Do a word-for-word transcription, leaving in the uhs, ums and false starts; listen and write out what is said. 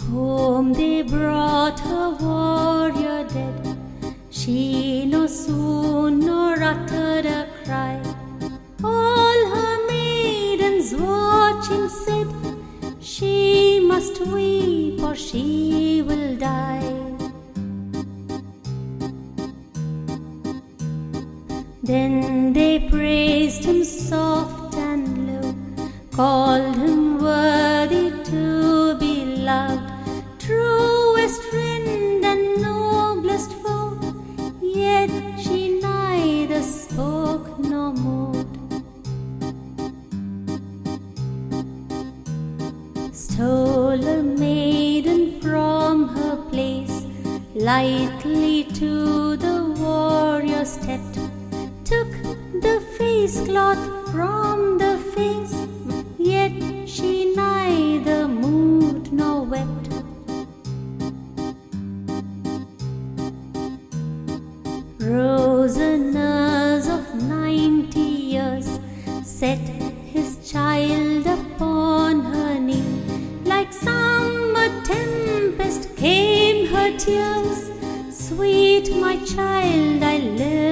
Home they brought her warrior dead. She no soon nor uttered a cry. All her maidens watching said, she must weep or she will die. Then they praised him soft and low, called him worthy to be loved, truest friend and noblest foe. Yet she neither spoke nor moved. Stole a maiden from her place, lightly to the warrior stepped, took the face cloth from the face, yet she neither moved nor wept. Rose a nurse of ninety years, set his child upon her knee. Like summer tempest came her tears, sweet my child, I live